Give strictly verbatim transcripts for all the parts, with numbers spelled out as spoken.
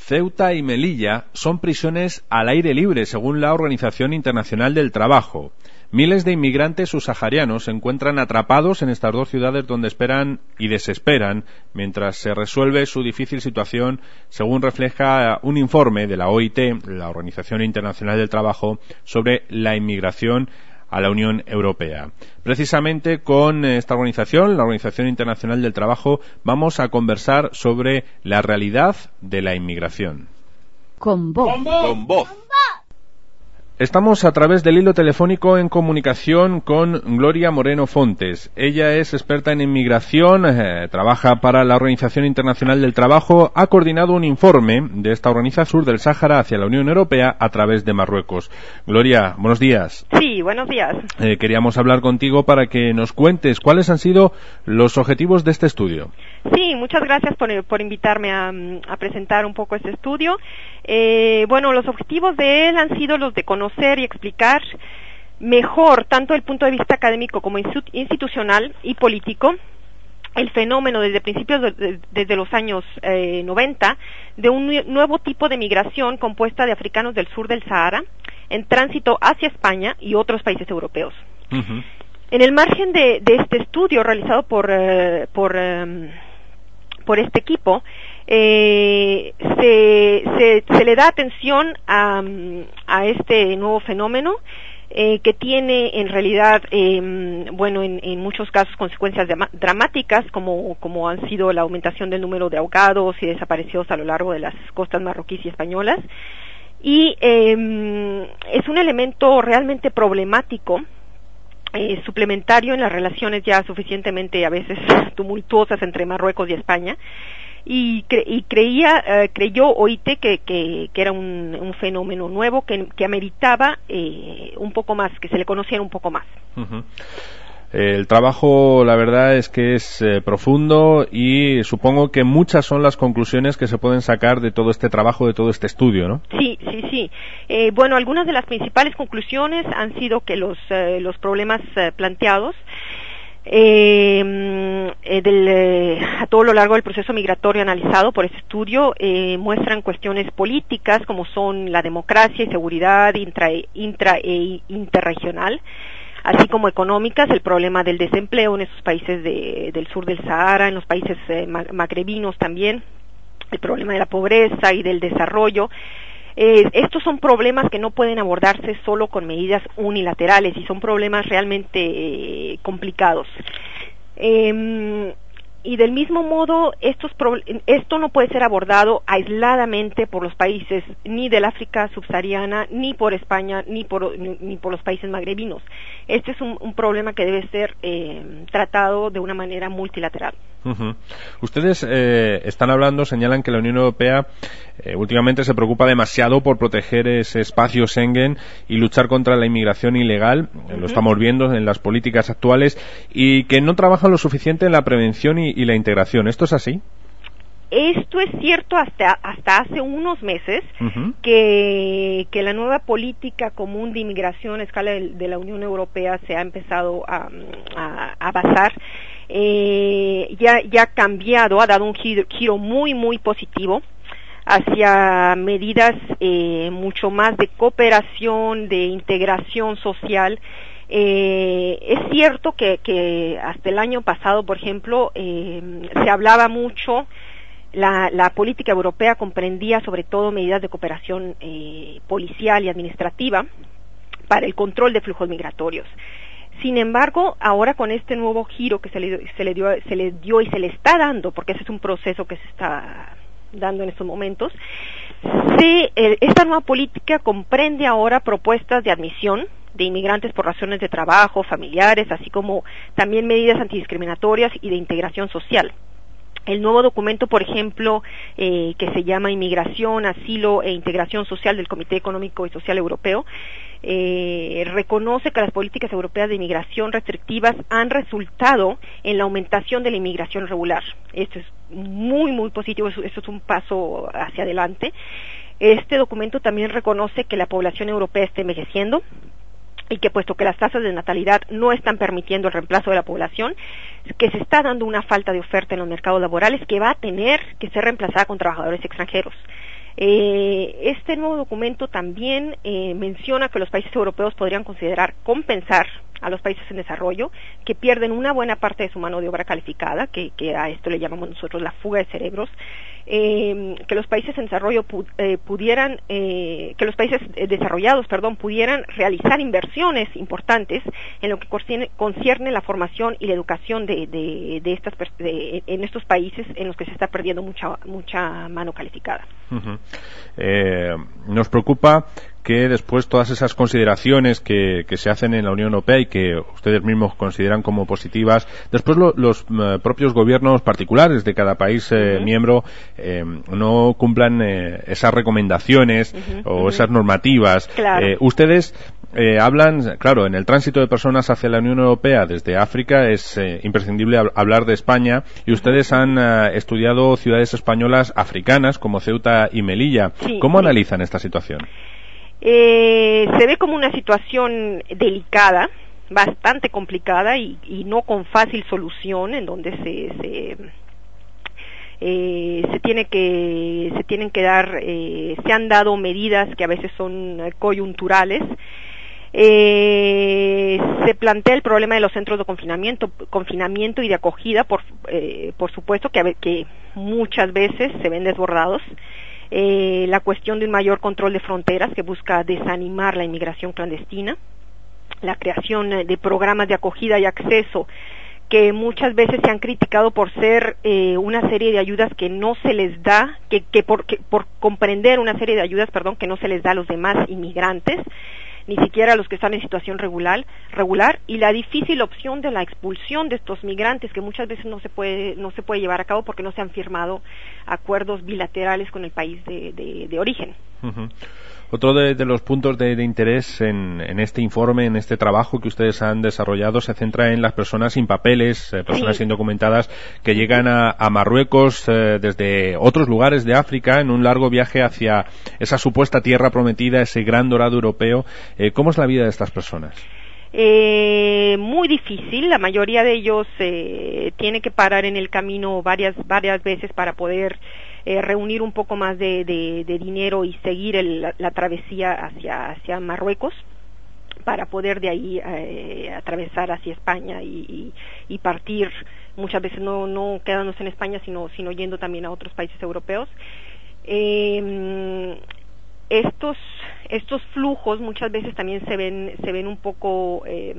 Ceuta y Melilla son prisiones al aire libre, según la Organización Internacional del Trabajo. Miles de inmigrantes subsaharianos se encuentran atrapados en estas dos ciudades donde esperan y desesperan mientras se resuelve su difícil situación, según refleja un informe de la O I T, la Organización Internacional del Trabajo, sobre la inmigración a la Unión Europea. Precisamente con esta organización, la Organización Internacional del Trabajo, vamos a conversar sobre la realidad de la inmigración. Con voz. Con voz. Con voz. Estamos a través del hilo telefónico en comunicación con Gloria Moreno Fontes. Ella es experta en inmigración, eh, trabaja para la Organización Internacional del Trabajo, ha coordinado un informe de esta organización sur del Sáhara hacia la Unión Europea a través de Marruecos. Gloria, buenos días. Sí, buenos días. Eh, queríamos hablar contigo para que nos cuentes cuáles han sido los objetivos de este estudio. Sí, muchas gracias por, por invitarme a, a presentar un poco este estudio. Eh, bueno, los objetivos de él han sido los de conocer y explicar mejor, tanto desde el punto de vista académico como institucional y político, el fenómeno desde principios de, de, desde los años eh, noventa de un nuevo tipo de migración compuesta de africanos del sur del Sahara en tránsito hacia España y otros países europeos. Uh-huh. En el margen de, de este estudio realizado por uh, por um, por este equipo, eh, se, se, se le da atención a, a este nuevo fenómeno eh, que tiene en realidad, eh, bueno, en, en muchos casos consecuencias dramáticas, como, como han sido la aumentación del número de ahogados y desaparecidos a lo largo de las costas marroquíes y españolas. Y eh, es un elemento realmente problemático, Eh, suplementario en las relaciones ya suficientemente a veces tumultuosas entre Marruecos y España, y, cre y creía eh, creyó O I T que, que, que era un, un fenómeno nuevo que, que ameritaba eh, un poco más, que se le conociera un poco más. Uh-huh. El trabajo, la verdad es que es eh, profundo y supongo que muchas son las conclusiones que se pueden sacar de todo este trabajo, de todo este estudio, ¿no? Sí, sí, sí. Eh, bueno, algunas de las principales conclusiones han sido que los, eh, los problemas eh, planteados eh, eh, del, eh, a todo lo largo del proceso migratorio analizado por este estudio eh, muestran cuestiones políticas como son la democracia y seguridad intra, intra e interregional, así como económicas, el problema del desempleo en esos países de, del sur del Sahara, en los países eh, magrebinos también, el problema de la pobreza y del desarrollo. Eh, estos son problemas que no pueden abordarse solo con medidas unilaterales y son problemas realmente eh, complicados. Eh, Y del mismo modo, estos pro esto no puede ser abordado aisladamente por los países ni del África subsahariana, ni por España, ni por, ni, ni por los países magrebinos. Este es un, un problema que debe ser eh, tratado de una manera multilateral. Uh-huh. Ustedes eh, están hablando, señalan que la Unión Europea eh, últimamente se preocupa demasiado por proteger ese espacio Schengen y luchar contra la inmigración ilegal, uh-huh. Lo estamos viendo en las políticas actuales, y que no trabaja lo suficiente en la prevención y, y la integración. ¿Esto es así? Esto es cierto hasta hasta hace unos meses, uh-huh. que, que la nueva política común de inmigración a escala de, de la Unión Europea se ha empezado a, a, a basar. Eh, ya, ya ha cambiado, ha dado un giro, giro muy, muy positivo hacia medidas eh, mucho más de cooperación, de integración social. Eh, es cierto que, que hasta el año pasado, por ejemplo, eh, se hablaba mucho, la, la política europea comprendía sobre todo medidas de cooperación eh, policial y administrativa para el control de flujos migratorios. Sin embargo, ahora con este nuevo giro que se le, se le dio, se le dio y se le está dando, porque ese es un proceso que se está dando en estos momentos, se, eh, esta nueva política comprende ahora propuestas de admisión de inmigrantes por razones de trabajo, familiares, así como también medidas antidiscriminatorias y de integración social. El nuevo documento, por ejemplo, eh, que se llama Inmigración, Asilo e Integración Social del Comité Económico y Social Europeo, eh, reconoce que las políticas europeas de inmigración restrictivas han resultado en la aumentación de la inmigración regular. Esto es muy, muy positivo, esto es un paso hacia adelante. Este documento también reconoce que la población europea está envejeciendo, y que puesto que las tasas de natalidad no están permitiendo el reemplazo de la población, que se está dando una falta de oferta en los mercados laborales que va a tener que ser reemplazada con trabajadores extranjeros. Eh, este nuevo documento también eh, menciona que los países europeos podrían considerar compensar a los países en desarrollo que pierden una buena parte de su mano de obra calificada, que, que a esto le llamamos nosotros la fuga de cerebros, eh, que los países en desarrollo pu eh, pudieran, eh, que los países desarrollados, perdón, pudieran realizar inversiones importantes en lo que concierne, concierne la formación y la educación de, de, de estas de, en estos países en los que se está perdiendo mucha mucha mano calificada. Uh-huh. eh, nos preocupa que después todas esas consideraciones que, que se hacen en la Unión Europea y que ustedes mismos consideran como positivas, después lo, los uh, propios gobiernos particulares de cada país eh, uh-huh. miembro eh, no cumplan eh, esas recomendaciones uh-huh. o uh-huh. esas normativas. Claro. Eh, ustedes eh, hablan, claro, en el tránsito de personas hacia la Unión Europea desde África es eh, imprescindible hab- hablar de España, y ustedes uh-huh. han uh, estudiado ciudades españolas africanas como Ceuta y Melilla. Sí, ¿Cómo sí. analizan esta situación? Eh, se ve como una situación delicada, bastante complicada y, y no con fácil solución, en donde se se, eh, se tiene que se tienen que dar eh, se han dado medidas que a veces son coyunturales. Eh, se plantea el problema de los centros de confinamiento, confinamiento y de acogida, por eh, por supuesto que, que muchas veces se ven desbordados. Eh, la cuestión de un mayor control de fronteras que busca desanimar la inmigración clandestina, la creación de programas de acogida y acceso que muchas veces se han criticado por ser eh, una serie de ayudas que no se les da, que, que, por, que por comprender una serie de ayudas, perdón, que no se les da a los demás inmigrantes, ni siquiera a los que están en situación regular, regular, y la difícil opción de la expulsión de estos migrantes, que muchas veces no se puede, no se puede llevar a cabo porque no se han firmado acuerdos bilaterales con el país de, de, de origen. Uh-huh. Otro de, de los puntos de, de interés en, en este informe, en este trabajo que ustedes han desarrollado, se centra en las personas sin papeles, eh, personas sí. indocumentadas que llegan a, a Marruecos eh, desde otros lugares de África en un largo viaje hacia esa supuesta tierra prometida, ese gran dorado europeo. Eh, ¿Cómo es la vida de estas personas? Eh, muy difícil. La mayoría de ellos eh, tiene que parar en el camino varias varias veces para poder eh, reunir un poco más de, de, de dinero y seguir el, la, la travesía hacia hacia Marruecos, para poder de ahí eh, atravesar hacia España y, y, y partir, muchas veces no no quedándose en España, sino sino yendo también a otros países europeos. Eh, estos estos flujos muchas veces también se ven se ven un poco eh,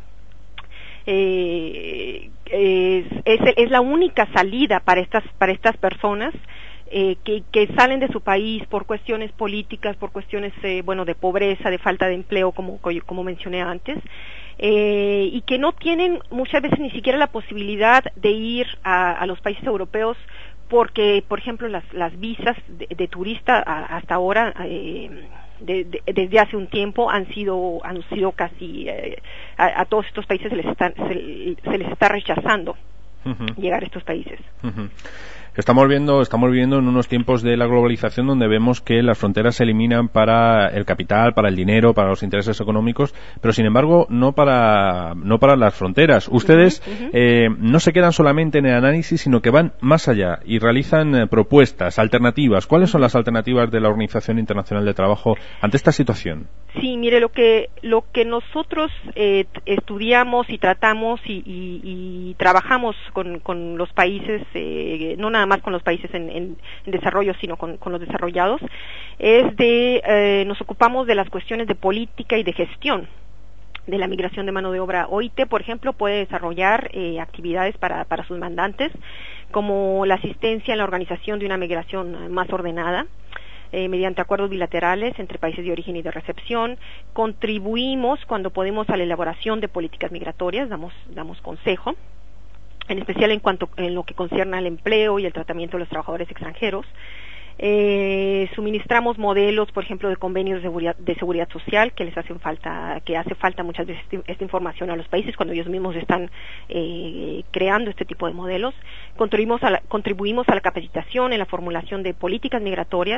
eh, es, es, es la única salida para estas para estas personas eh, que, que salen de su país por cuestiones políticas, por cuestiones eh, bueno de pobreza, de falta de empleo, como como mencioné antes, eh, y que no tienen muchas veces ni siquiera la posibilidad de ir a, a los países europeos, porque, por ejemplo, las, las visas de, de turista a, hasta ahora, eh, de, de, desde hace un tiempo, han sido han sido casi, eh, a, a todos estos países se les está, se, se les está rechazando uh-huh. llegar a estos países. Uh-huh. Estamos viendo, estamos viviendo en unos tiempos de la globalización donde vemos que las fronteras se eliminan para el capital, para el dinero, para los intereses económicos, pero sin embargo no para no para las fronteras. Ustedes uh-huh, uh-huh. Eh, no se quedan solamente en el análisis, sino que van más allá y realizan eh, propuestas, alternativas. ¿Cuáles son las alternativas de la Organización Internacional de Trabajo ante esta situación? Sí, mire, lo que lo que nosotros eh, estudiamos y tratamos y, y, y trabajamos con, con los países, eh, no nada más con los países en, en, en desarrollo, sino con, con los desarrollados, es de, eh, nos ocupamos de las cuestiones de política y de gestión de la migración de mano de obra. O I T, por ejemplo, puede desarrollar eh, actividades para, para sus mandantes, como la asistencia en la organización de una migración más ordenada, Eh, mediante acuerdos bilaterales entre países de origen y de recepción. Contribuimos cuando podemos a la elaboración de políticas migratorias, damos damos consejo, en especial en cuanto en lo que concierne al empleo y el tratamiento de los trabajadores extranjeros. Eh, suministramos modelos, por ejemplo, de convenios de seguridad, de seguridad social que les hacen falta, que hace falta muchas veces esta, esta información a los países cuando ellos mismos están eh, creando este tipo de modelos. Contribuimos a, la, contribuimos a la capacitación en la formulación de políticas migratorias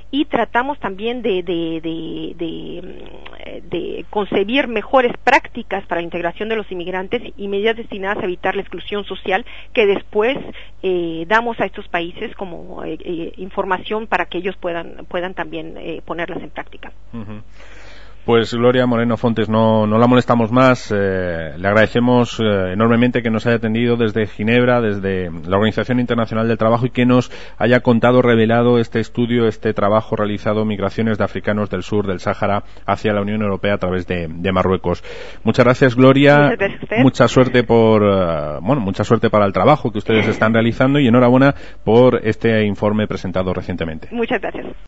y tratamos también de, de, de, de, de concebir mejores prácticas para la integración de los inmigrantes y medidas destinadas a evitar la exclusión social que después eh, damos a estos países como eh, eh, información para que ellos puedan, puedan también eh, ponerlas en práctica. Uh-huh. Pues Gloria Moreno Fontes, no, no la molestamos más. Eh, le agradecemos eh, enormemente que nos haya atendido desde Ginebra, desde la Organización Internacional del Trabajo, y que nos haya contado, revelado este estudio, este trabajo realizado, migraciones de africanos del sur del Sáhara hacia la Unión Europea a través de, de Marruecos. Muchas gracias, Gloria. Muchas gracias a usted. Mucha suerte por, uh, bueno, mucha suerte para el trabajo que ustedes están realizando, y enhorabuena por este informe presentado recientemente. Muchas gracias.